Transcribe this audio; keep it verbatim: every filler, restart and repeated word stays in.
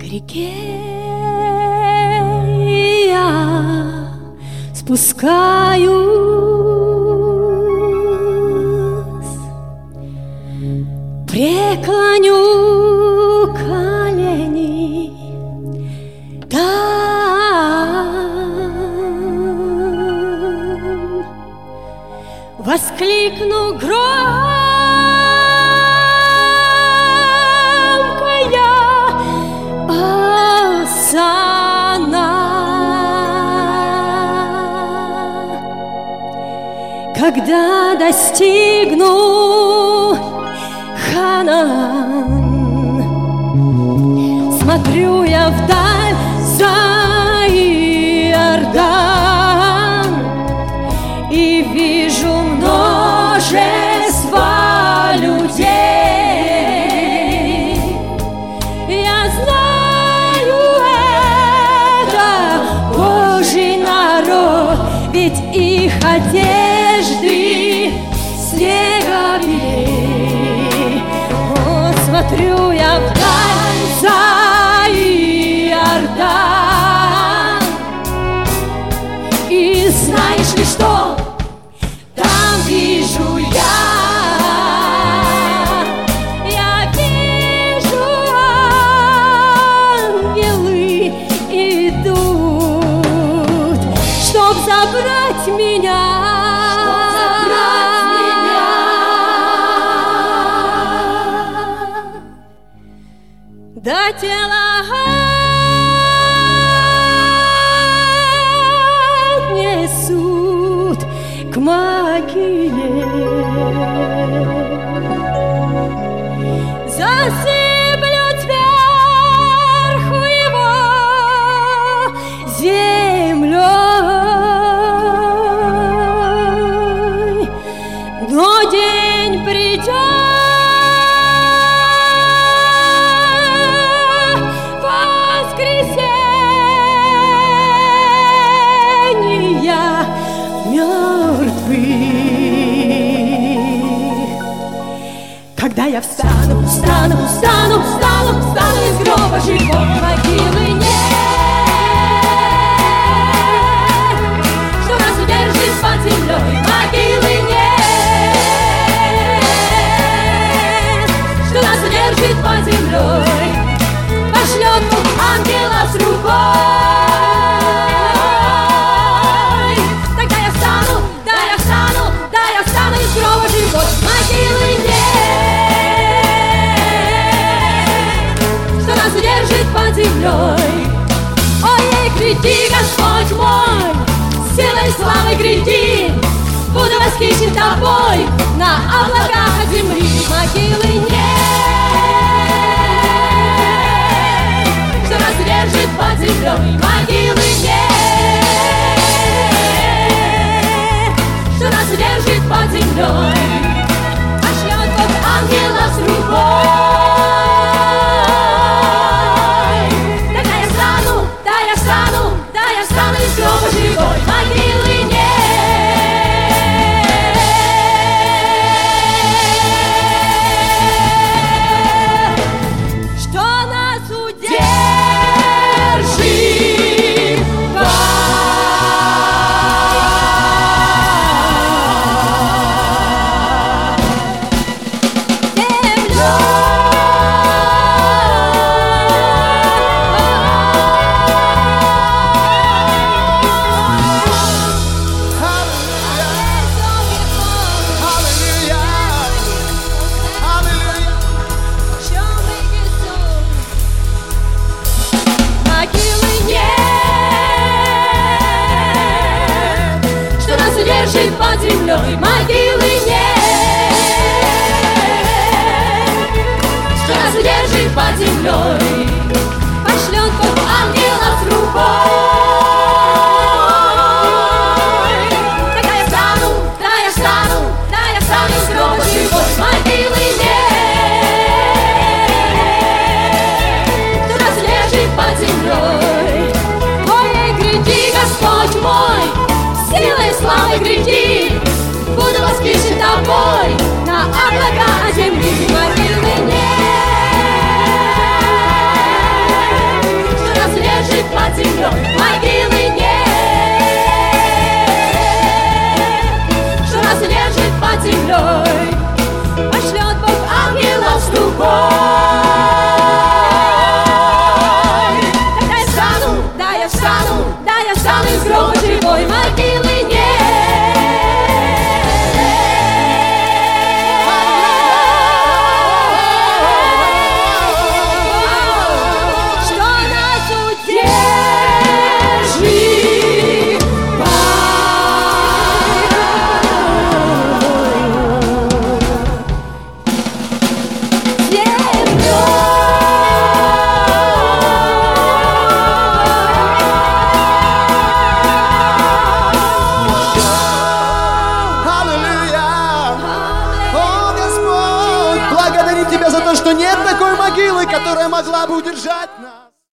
реке я спускаюсь, преклоню колени там, воскликну громко я: Осанна! Когда достигну Ханаан, смотрю я вдаль за Иордан и вижу множество людей. Я знаю, это Божий народ, ведь их одежды снега белей. О, смотрю я вдаль за Иордан, и знаешь ли что? Там вижу я, я вижу, ангелы идут, чтоб забрать меня, чтоб забрать меня до тела несут к могиле. Засыплют сверху его землей, но день придет, когда я встану, встану, встану, встану, встану из гроба живой, могилы нет, что нас удержит под землей, могилы нет, что нас удержит под землей, пошлет Бог ангела с рукой. Тогда я встану, да я встану, да я встану из гроба живой, могилы нет, удержит под землей. Ой, гряди, Господь мой, силой славы гряди, буду восхищен тобой на облаках от земли. Могилы нет, что нас удержит под землей. Могилы нет, что нас удержит под землей. Пошлет Бог ангела с рукой. Гроба живой, могилы нет, что нас удержит под землей. Могилы нет, что нас удержит под землей. Пошлет Бог ангела с рукой. Тогда я встану, да я встану, да я встану из гроба живой. Могилы нет, что нас удержит под землей. Ой, гряди, Господь мой, силой славы гряди, буду восхищен тобой на облака земли. Могилы нет, нет такой могилы, которая могла бы удержать нас.